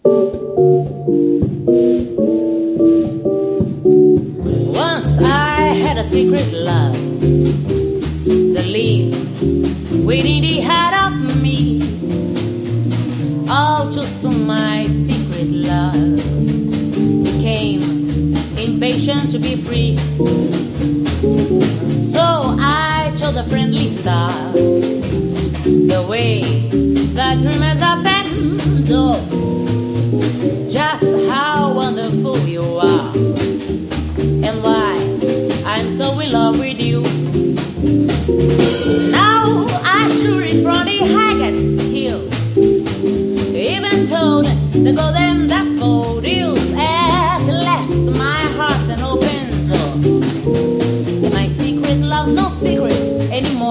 Once I had a secret love, the leaf waiting the head of me. All too soon my secret love became impatient to be free. So I told a friendly star the way that dreamers are fed. Oh, just how wonderful you are, and why I'm so in love with you. Now I shoot it from the Haggett's Hill, even told the golden daffodils. At last my heart's an open door, and my secret love's no secret anymore.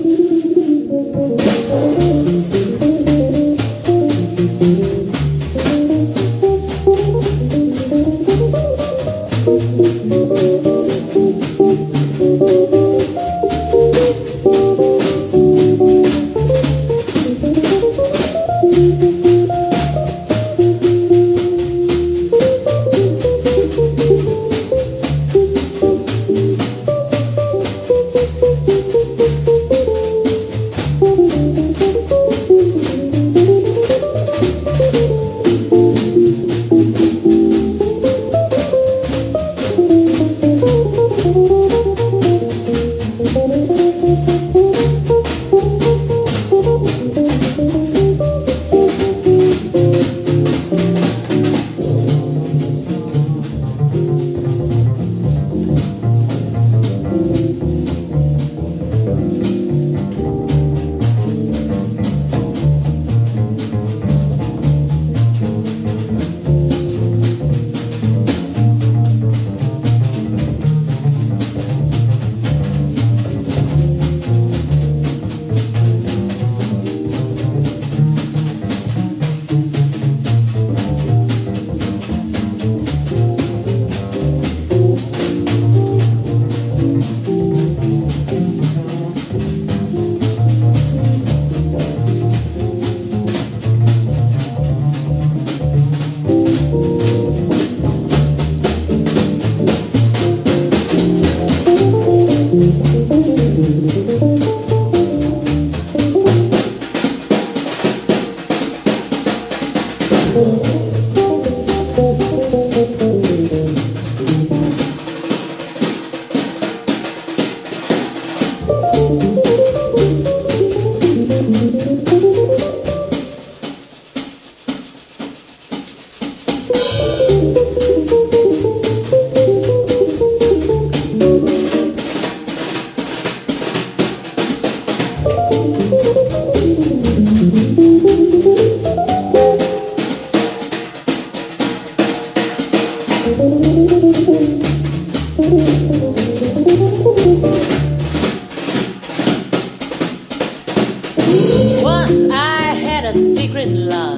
Once I had a secret love,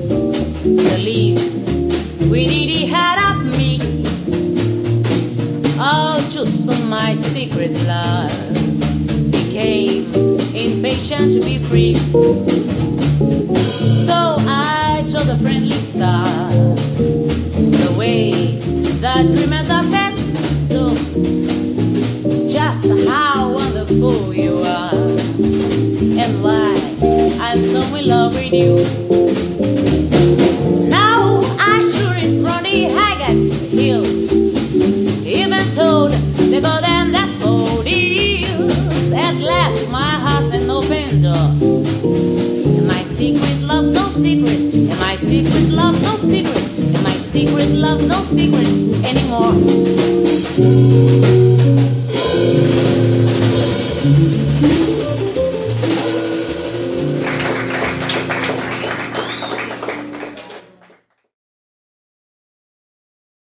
the leaf within the head of me. Oh, just so my secret love became impatient to be free. So I told a friendly star the way that dreamers are fed. So just how wonderful you are, and why I'm so in love with you. Now I shoot it from the Haggett's Hills, even told the golden daffodils. At last my heart's an open door, and my secret love's no secret, and my secret love's no secret, and my secret love's no secret anymore.